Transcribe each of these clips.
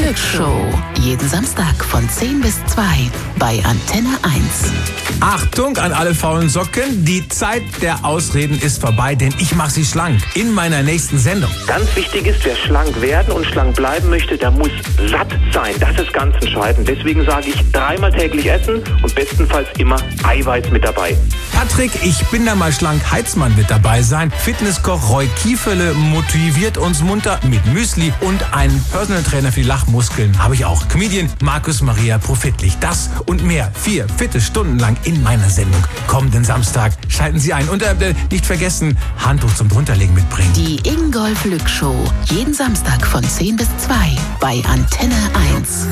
Glücksshow. Jeden Samstag von 10 bis 2 bei Antenne 1. Achtung an alle faulen Socken, die Zeit der Ausreden ist vorbei, denn ich mache sie schlank in meiner nächsten Sendung. Ganz wichtig ist, wer schlank werden und schlank bleiben möchte, der muss satt sein. Das ist ganz entscheidend. Deswegen sage ich 3-mal täglich essen und bestenfalls immer Eiweiß mit dabei. Patrick, ich bin da mal schlank Heizmann wird dabei sein. Fitnesskoch Roy Kieferle motiviert uns munter mit Müsli und einen Personal Trainer für die Lachmuskeln habe ich auch. Comedian Markus Maria Profitlich. Das und mehr. 4 fitte Stunden lang in meiner Sendung. Kommenden Samstag schalten Sie ein. Und nicht vergessen, Handtuch zum Drunterlegen mitbringen. Die Ingolf Lück Show. Jeden Samstag von 10 bis 2 bei Antenne 1.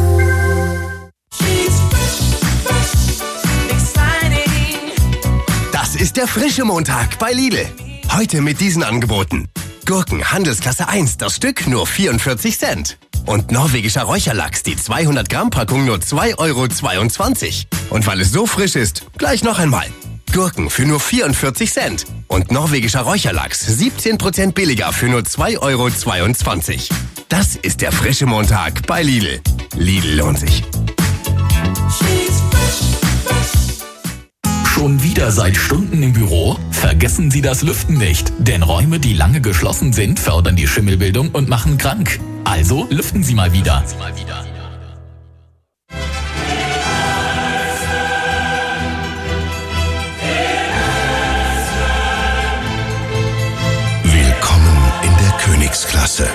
Das ist der frische Montag bei Lidl. Heute mit diesen Angeboten. Gurken Handelsklasse 1, das Stück nur 44 Cent. Und norwegischer Räucherlachs, die 200 Gramm Packung nur 2,22 €. Und weil es so frisch ist, gleich noch einmal. Gurken für nur 44 Cent. Und norwegischer Räucherlachs 17% billiger für nur 2,22 €. Das ist der frische Montag bei Lidl. Lidl lohnt sich. Schon wieder seit Stunden im Büro? Vergessen Sie das Lüften nicht, denn Räume, die lange geschlossen sind, fördern die Schimmelbildung und machen krank. Also lüften Sie mal wieder. Willkommen in der Königsklasse.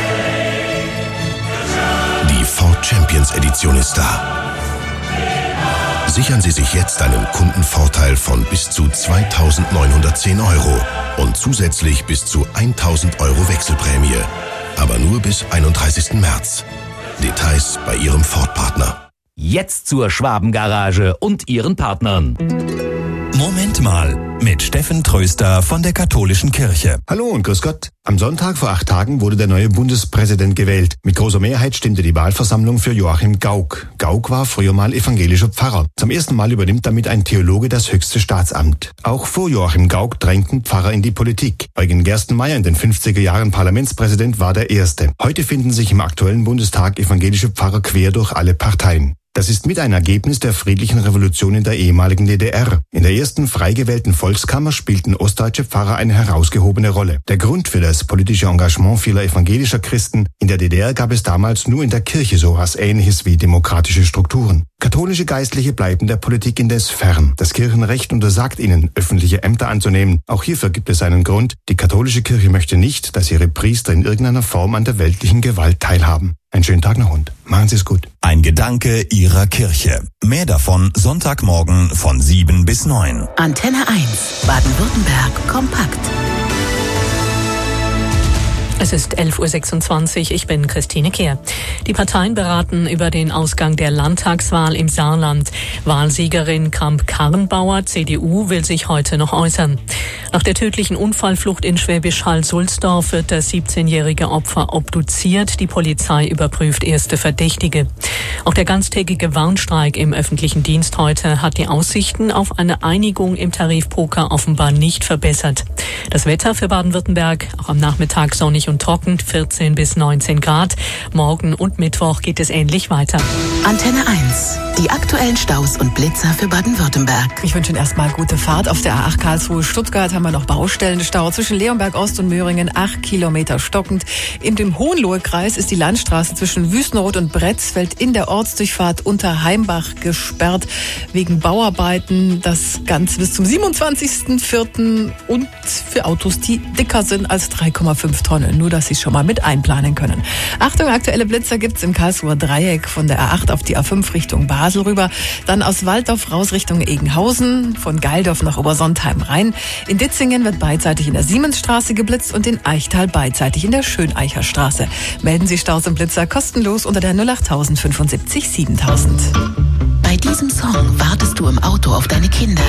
Die Ford Champions Edition ist da. Sichern Sie sich jetzt einen Kundenvorteil von bis zu 2.910 € und zusätzlich bis zu 1.000 € Wechselprämie. Aber nur bis 31. März. Details bei Ihrem Ford-Partner. Jetzt zur Schwabengarage und ihren Partnern. Moment mal, mit Steffen Tröster von der Katholischen Kirche. Hallo und grüß Gott. Am Sonntag vor 8 Tagen wurde der neue Bundespräsident gewählt. Mit großer Mehrheit stimmte die Wahlversammlung für Joachim Gauck. Gauck war früher mal evangelischer Pfarrer. Zum ersten Mal übernimmt damit ein Theologe das höchste Staatsamt. Auch vor Joachim Gauck drängten Pfarrer in die Politik. Eugen Gerstenmaier, in den 50er Jahren Parlamentspräsident, war der erste. Heute finden sich im aktuellen Bundestag evangelische Pfarrer quer durch alle Parteien. Das ist mit ein Ergebnis der friedlichen Revolution in der ehemaligen DDR. In der ersten frei gewählten Volkskammer spielten ostdeutsche Pfarrer eine herausgehobene Rolle. Der Grund für das politische Engagement vieler evangelischer Christen in der DDR gab es damals nur in der Kirche so etwas Ähnliches wie demokratische Strukturen. Katholische Geistliche bleiben der Politik indes fern. Das Kirchenrecht untersagt ihnen, öffentliche Ämter anzunehmen. Auch hierfür gibt es einen Grund. Die katholische Kirche möchte nicht, dass ihre Priester in irgendeiner Form an der weltlichen Gewalt teilhaben. Einen schönen Tag noch und machen Sie es gut. Ein Gedanke Ihrer Kirche. Mehr davon Sonntagmorgen von 7 bis 9. Antenne 1. Baden-Württemberg kompakt. Es ist 11:26 Uhr, ich bin Christine Kehr. Die Parteien beraten über den Ausgang der Landtagswahl im Saarland. Wahlsiegerin Kramp-Karrenbauer, CDU, will sich heute noch äußern. Nach der tödlichen Unfallflucht in Schwäbisch Hall-Sulzdorf wird das 17-jährige Opfer obduziert. Die Polizei überprüft erste Verdächtige. Auch der ganztägige Warnstreik im öffentlichen Dienst heute hat die Aussichten auf eine Einigung im Tarifpoker offenbar nicht verbessert. Das Wetter für Baden-Württemberg, auch am Nachmittag sonnig und trocken, 14 bis 19 Grad. Morgen und Mittwoch geht es ähnlich weiter. Antenne 1. Die aktuellen Staus und Blitzer für Baden-Württemberg. Ich wünsche Ihnen erstmal gute Fahrt. Auf der A8 Karlsruhe-Stuttgart haben wir noch Baustellenstau. Zwischen Leonberg-Ost und Möhringen 8 Kilometer stockend. In dem Hohenlohe-Kreis ist die Landstraße zwischen Wüstenrot und Bretzfeld in der Ortsdurchfahrt unter Heimbach gesperrt. Wegen Bauarbeiten. Das Ganze bis zum 27.04. und für Autos, die dicker sind als 3,5 Tonnen. Nur, dass Sie es schon mal mit einplanen können. Achtung, aktuelle Blitzer gibt's im Karlsruher Dreieck von der A8 auf die A5 Richtung Basel rüber. Dann aus Walddorf raus Richtung Egenhausen, von Geildorf nach Obersontheim rein. In Ditzingen wird beidseitig in der Siemensstraße geblitzt und in Eichtal beidseitig in der Schöneicher Straße. Melden Sie Staus und Blitzer kostenlos unter der 08000 75 7000. Bei diesem Song wartest du im Auto auf deine Kinder.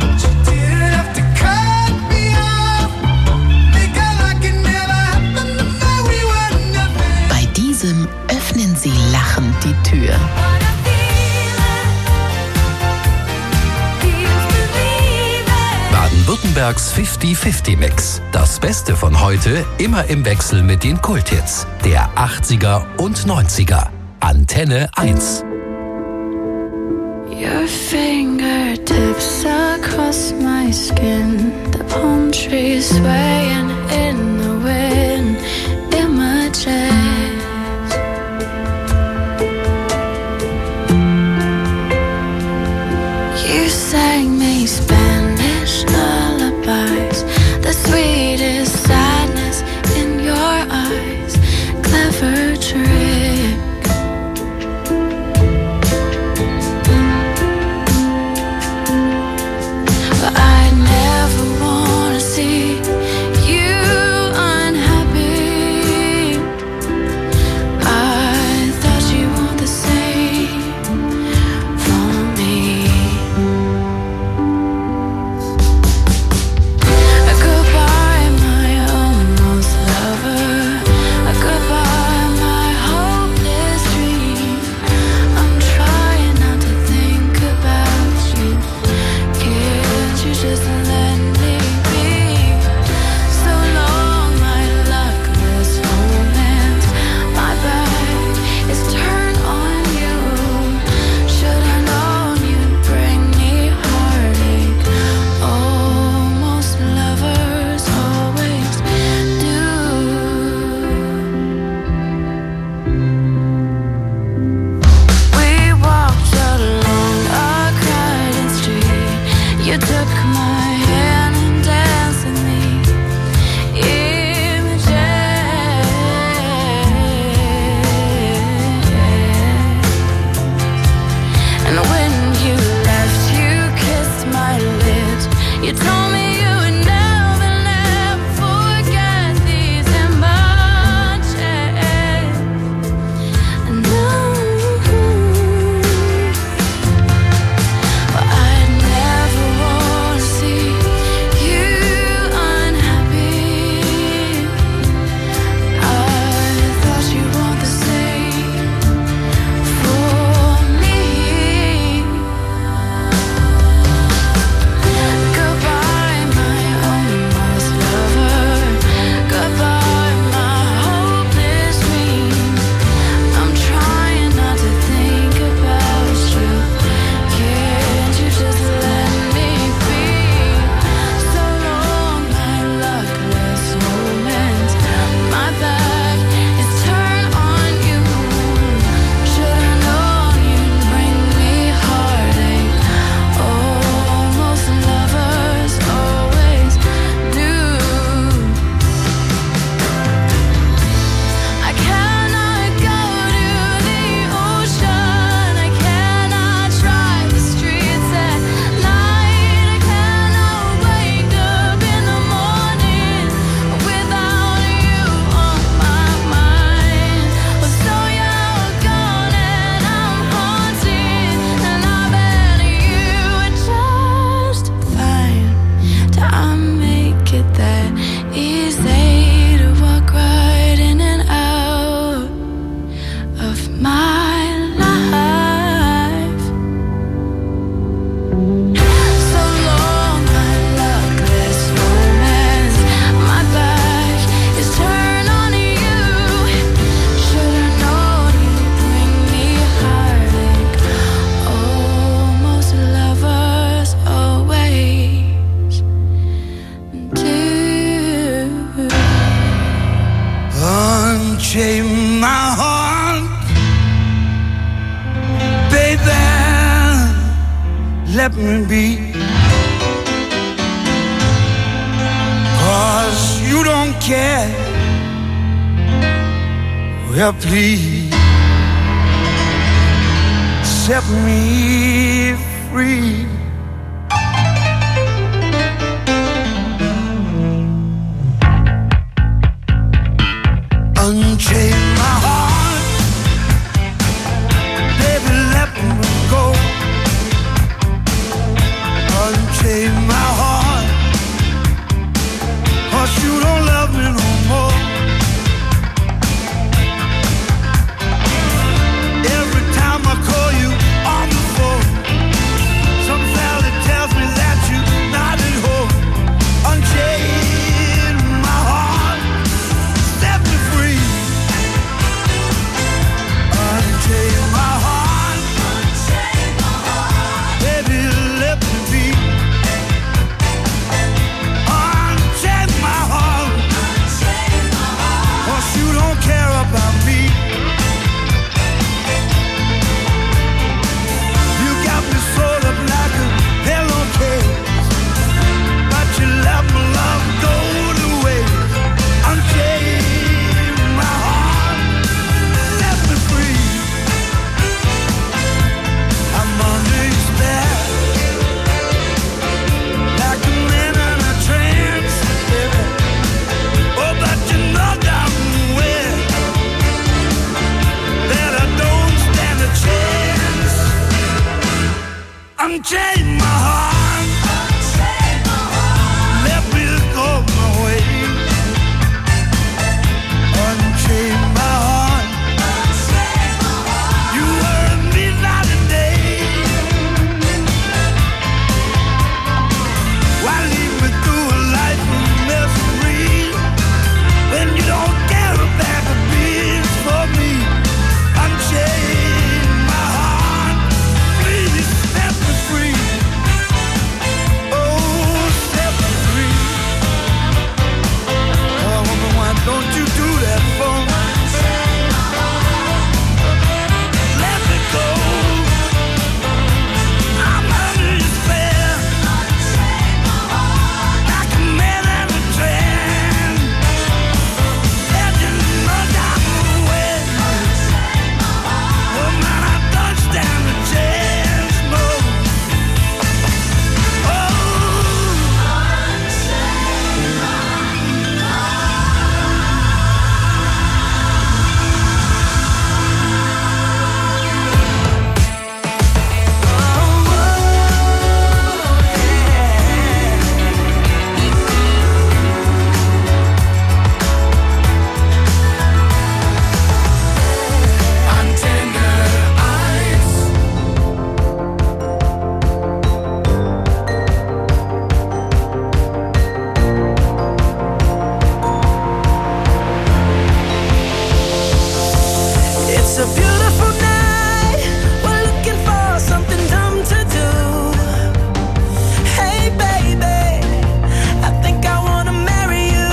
Bei diesem öffnen sie lachend die Tür. Baden-Württembergs 50-50-Mix. Das Beste von heute immer im Wechsel mit den Kulthits der 80er und 90er. Antenne 1. Your fingertips across my skin, the palm trees swaying in the wind, images. You sang me Spanish lullabies, the sweetest sadness in your eyes, clever trick. But I never wanna see you unhappy. I thought you want the same for me. Goodbye, my almost lover. Goodbye, my hopeless dream. I'm trying not to think about you. Can't you just let me be? So long, my luckless romance. My back is turned on you. Should I known you'd bring me heartache? Almost lovers always do. We walked along a crowded street. You took my hand and danced with me. Images. And when you left, you kissed my lips. You told me you would never, never forget these images. And but I never wanna see you unhappy. I thought you want the same for me. Goodbye, my almost lover. Goodbye, my hopeless dream. I'm trying not to think about you. Can't you just let me be? So long, my luckless romance. My back is turned on you. Should I known you'd bring me heartache? Almost lovers always do. I cannot go to the ocean. I cannot drive the streets at night. I cannot wake up in the morning without you on my mind. Well, so you're gone and I'm haunted, and I bet you would just fine. I make it that easy to walk right in and out of my life. So long, my luckless romance. My back is turned on you. Should I known you'd bring me heartache? Almost lovers always do. Unchain my heart, baby, let me be. 'Cause you don't care. Well, please set me free. Unchain my heart, baby, let me go. Unchain my heart, 'cause you don't love me no more. Every time I call you on the phone, some fella tells me that you're not at home. It's a beautiful night. We're looking for something dumb to do. Hey baby, I think I wanna marry you.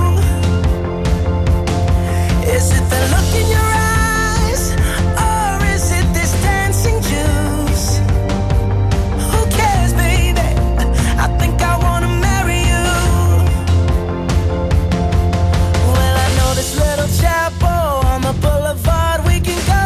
Is it the look in your eyes, or is it this dancing juice? Who cares, baby? I think I wanna marry you. Well, I know this little chapel on the boulevard we can go.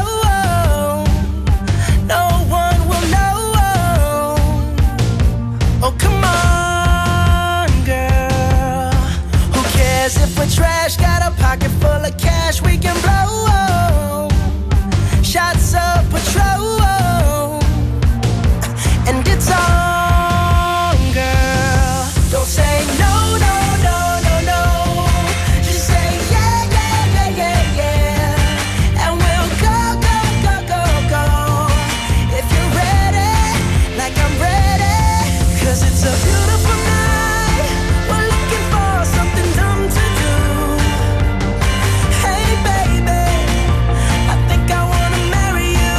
No one will know. Oh, come on, girl. Who cares if we're trash? Got a pocket full of cash we can blow. Shots of Patrol. And it's on, girl. Don't say no, no, no, no, no. Just say yeah, yeah, yeah, yeah, yeah. And we'll go, go, go, go, go. If you're ready, like I'm ready. 'Cause it's a beautiful night. We're looking for something dumb to do. Hey baby, I think I wanna marry you.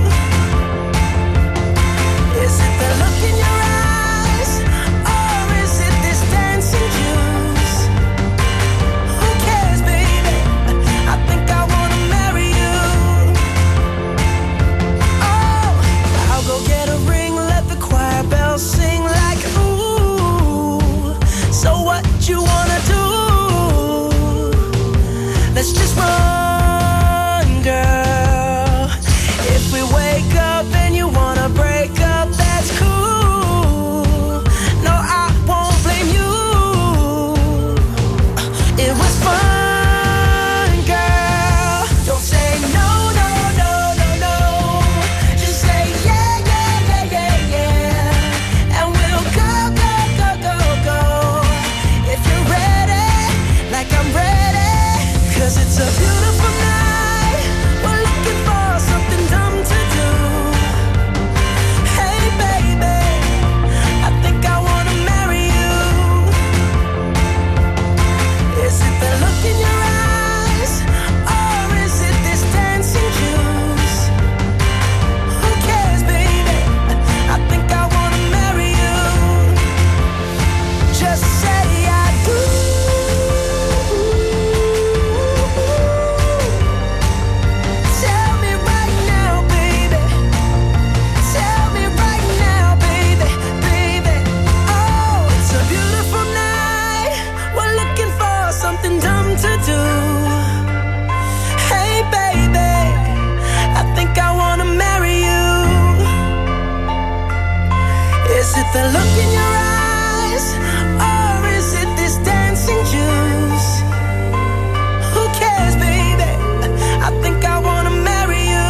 Is it the look in your eyes, or is it this dancing juice? Who cares, baby? I think I wanna marry you. Oh, I'll go get a ring, let the choir bells sing like ooh. So what you wanna do? Let's just run, girl. If we wake up and you wanna break up, that's cool. No, I won't blame you. It was fun, girl. Don't say no, no, no, no, no. Just say yeah, yeah, yeah, yeah, yeah. And we'll go, go, go, go, go. If you're ready, like I'm ready. 'Cause it's a beautiful night. We're looking for something dumb to do. Hey baby, I think I wanna marry you. Is it the look in your eyes, or is it this dancing juice? Who cares, baby? I think I wanna marry you. Just say I do. Tell me right now, baby. Tell me right now, baby, baby. Oh, it's a beautiful night. We're looking for something dumb to do. Hey, baby, I think I wanna marry you. Is it the look in your eyes, or is it this dancing juice? Who cares, baby? I think I wanna marry you.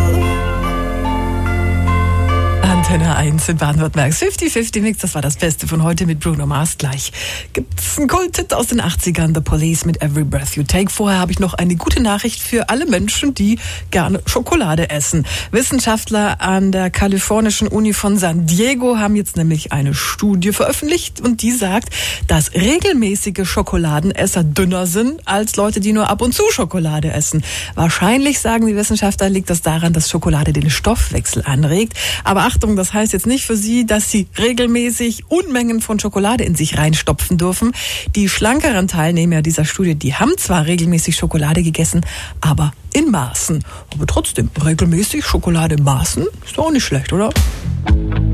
Antenne 1 in Baden-Württembergs 50-50-Mix, das war das Beste von heute mit Bruno Mars. Gleich gibt's einen Kult-Hit aus den 80ern, The Police mit Every Breath You Take. Vorher habe ich noch eine gute Nachricht für alle Menschen, die gerne Schokolade essen. Wissenschaftler an der kalifornischen Uni von San Diego haben jetzt nämlich eine Studie veröffentlicht und die sagt, dass regelmäßige Schokoladenesser dünner sind als Leute, die nur ab und zu Schokolade essen. Wahrscheinlich, sagen die Wissenschaftler, liegt das daran, dass Schokolade den Stoffwechsel anregt. Aber Achtung, das heißt jetzt nicht für Sie, dass Sie regelmäßig Unmengen von Schokolade in sich reinstopfen dürfen. Die schlankeren Teilnehmer dieser Studie, die haben zwar regelmäßig Schokolade gegessen, aber in Maßen. Aber trotzdem, regelmäßig Schokolade in Maßen ist doch auch nicht schlecht, oder?